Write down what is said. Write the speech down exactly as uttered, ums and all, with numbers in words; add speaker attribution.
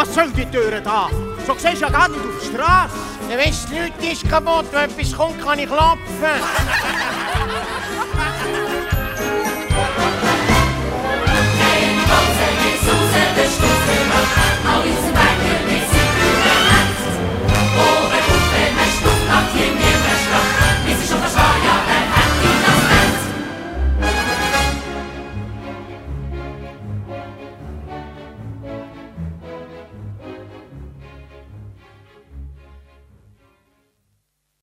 Speaker 1: Was soll die Tür da? So siehst du ja gar nicht auf die Straße.
Speaker 2: Ja, wenn das Leute ist kaputt, wenn etwas kommt, kann ich klopfen.